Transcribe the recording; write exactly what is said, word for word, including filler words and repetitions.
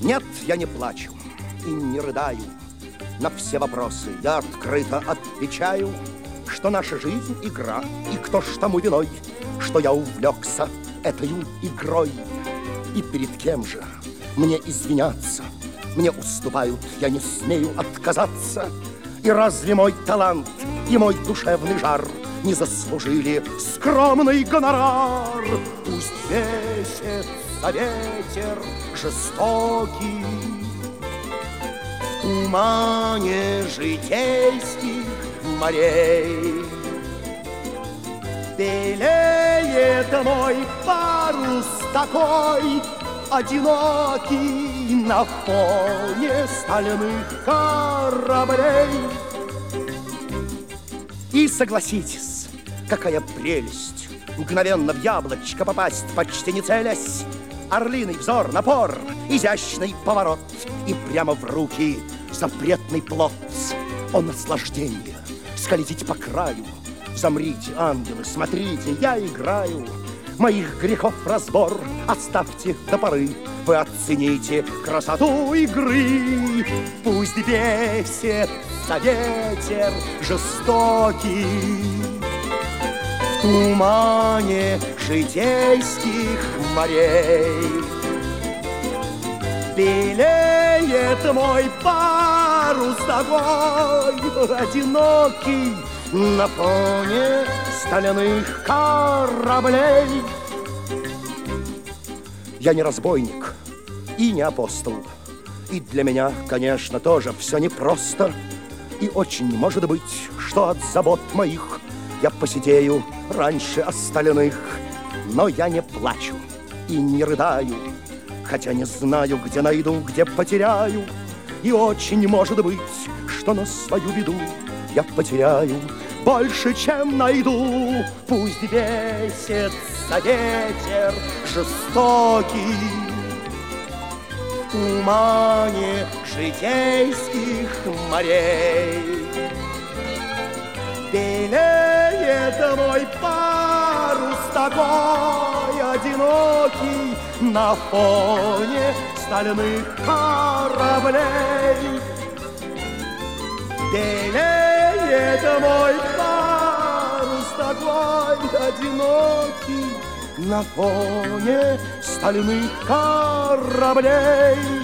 Нет, я не плачу и не рыдаю. На все вопросы я открыто отвечаю, что наша жизнь — игра, и кто ж тому виной, что я увлекся этою игрой. И перед кем же мне извиняться? Мне уступают, я не смею отказаться. И разве мой талант и мой душевный жар не заслужили скромный гонорар? Пусть весится ветер жестокий в тумане житейских морей. Белеет мой парус такой одинокий на фоне стальных кораблей. И согласитесь, какая прелесть мгновенно в яблочко попасть, почти не целясь. Орлиный взор, напор, изящный поворот, и прямо в руки запретный плод. О, наслаждение, скользить по краю. Замрите, ангелы, смотрите, я играю. Моих грехов разбор оставьте до поры. Вы оцените красоту игры. Пусть бесится ветер жестокий в тумане житейских морей. Белеет мой парус такой одинокий на фоне стальных кораблей. Я не разбойник и не апостол, и для меня, конечно, тоже все непросто. И очень может быть, что от забот моих я посидею раньше остальных. Но я не плачу и не рыдаю, хотя не знаю, где найду, где потеряю. И очень может быть, что на свою беду я потеряю больше, чем найду. Пусть бесится ветер жестокий в тумане житейских морей. Белеет мой парус такой одинокий на фоне стальных кораблей. Белеет мой парус такой одинокий на фоне стальных кораблей.